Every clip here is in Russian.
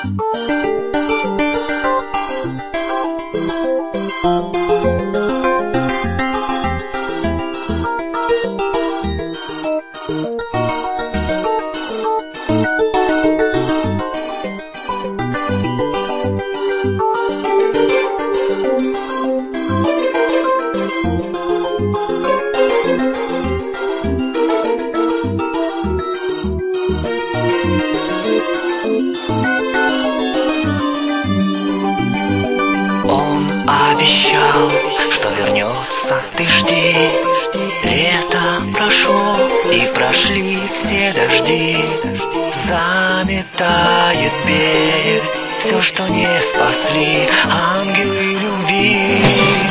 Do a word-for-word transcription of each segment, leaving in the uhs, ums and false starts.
Он обещал, что вернется, ты жди. Лето прошло, и прошли все дожди. Заметает берег все, что не спасли ангелы любви.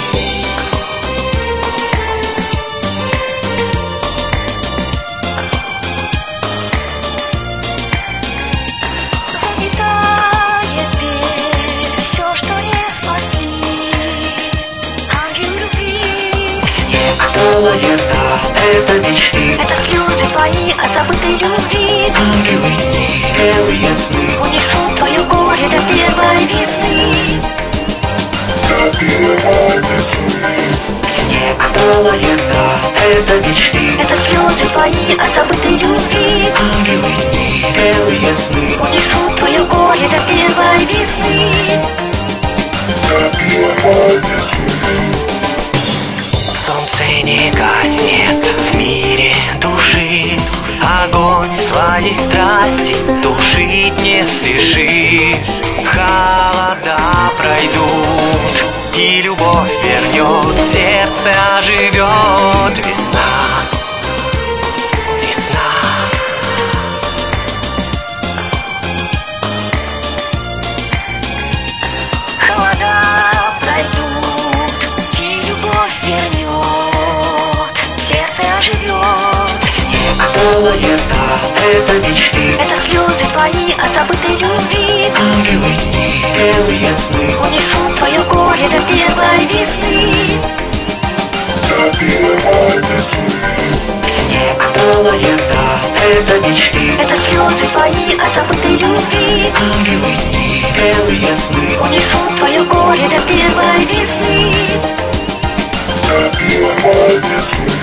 Лета, это мечты, это слезы твои о забытой любви. ангелы дни, белые сны унесут твое горе до первой весны. До первой весны. Снег, белая лета, это мечты, это слезы твои о забытой любви. ангелы дни, белые сны унесут твое горе до первой весны. До первой весны. Солнце не гаснет в мире души, огонь своей страсти тушить не спеши. Холода пройдут, и любовь вернет, сердце оживет. Весна, весна. Холода пройдут, и любовь вернет, сердце оживет. Снег, белая лета, это мечты, это слезы твои о забытой любви. ангелы дни, белые сны унесут твое горе до первой весны. До первой весны. Снег, белая лета, это мечты, это слезы твои о забытой любви. ангелы дни, белые сны унесут твое горе до первой весны. До первой весны.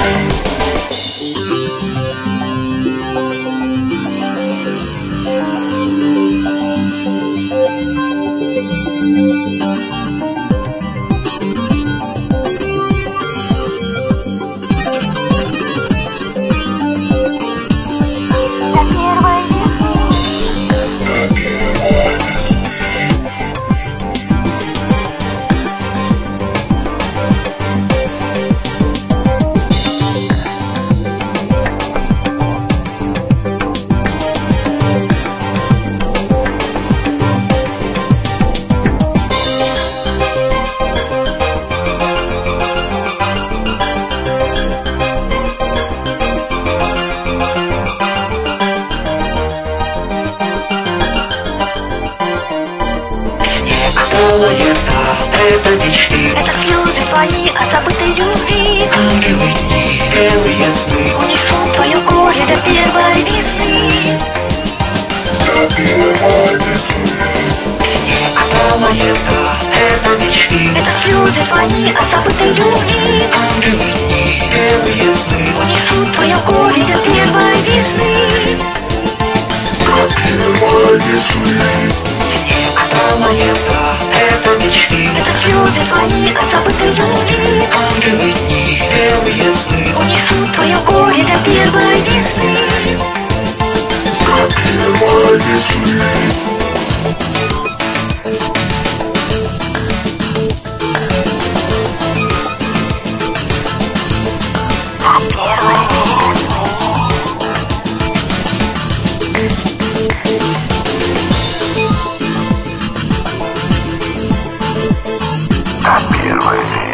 Белая лета, это мечты, это слезы твои о забытой любви. ангелы дни, белые сны унесут твое горе до первой весны. До первой весны. Белая лета, это мечты, это слезы твои о забытой любви. ангелы дни, белые сны унесут твое горе до первой весны. До первой весны. Белая лета, это мечты, это слезы твои о забытой любви. ангелы дни, белые сны унесут твое горе до первой весны. До первой весны. Первая